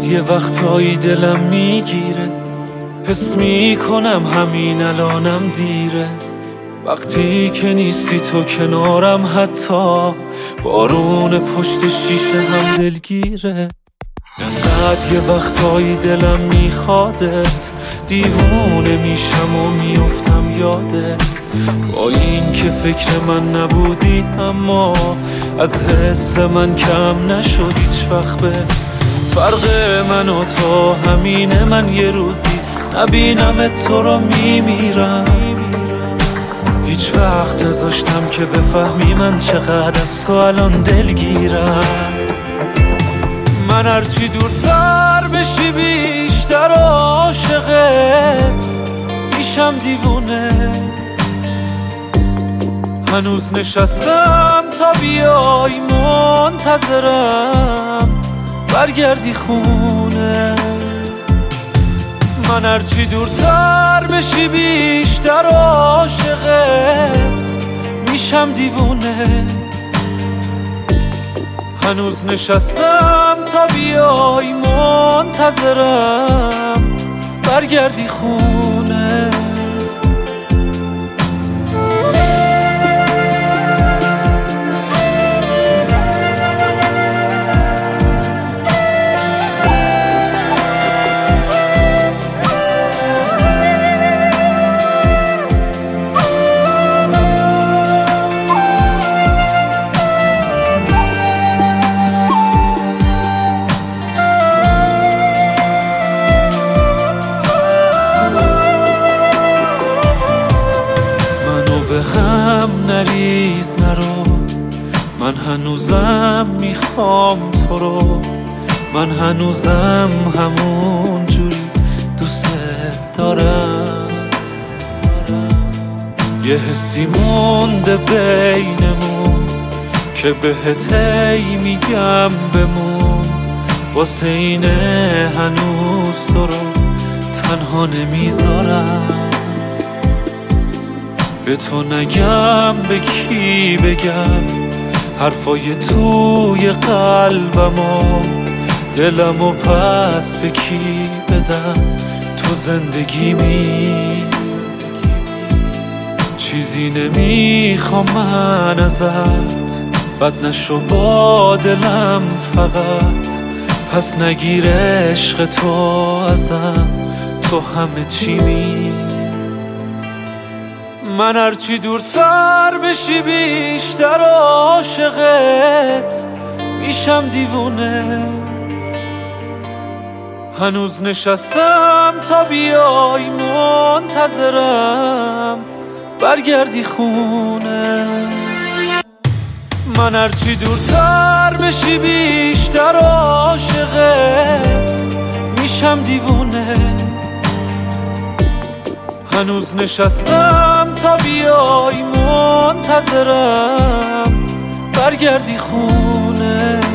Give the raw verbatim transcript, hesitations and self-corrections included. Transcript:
یه وقتایی دلم میگیره، حس میکنم همین الانم دیره. وقتی که نیستی تو کنارم، حتی بارون پشت شیشه هم دلگیره. انقدر یه وقتایی دلم میخوادت، دیوونه میشم و میافتم یادت. با این که فکر من نبودی، اما از حس من کم نشد هیچ وقت بهت. فرق من و تو همینه، من یه روزی نبینم تو رو میمیرم. هیچ وقت نذاشتم که بفهمی من چقدر از تو الان دلگیرم. من هرچی دورتر بشی بیشتر عاشقت میشم دیوونه. هنوز نشستم تا بیای، منتظرم برگردی خونه. من هرچی دورتر بشی بیشتر عاشقت میشم دیوونه. هنوز نشستم تا بیای، منتظرم برگردی خونه. هم نریز نرو، من هنوزم میخوام تو رو. من هنوزم همون جوری دوست دارم. یه حسی مونده بینمون که بهت هی میگم بمون. واسه اینه هنوز تو رو تنها نمیذارم. به تو نگم به کی بگم حرفای توی قلبمو، دلمو پس به کی بدم تو زندگیمی. چیزی نمیخوام من ازت، بد نشو با دلم فقط. پس نگیر عشق تو ازم، تو همه چیمی. من هرچی دورتر بشی بیشتر عاشقت میشم دیوونه. هنوز نشستم تا بیای، منتظرم برگردی خونه. من هرچی دورتر بشی بیشتر عاشقت میشم دیوونه. هنوز نشستم تا بیای، منتظرم برگردی خونه.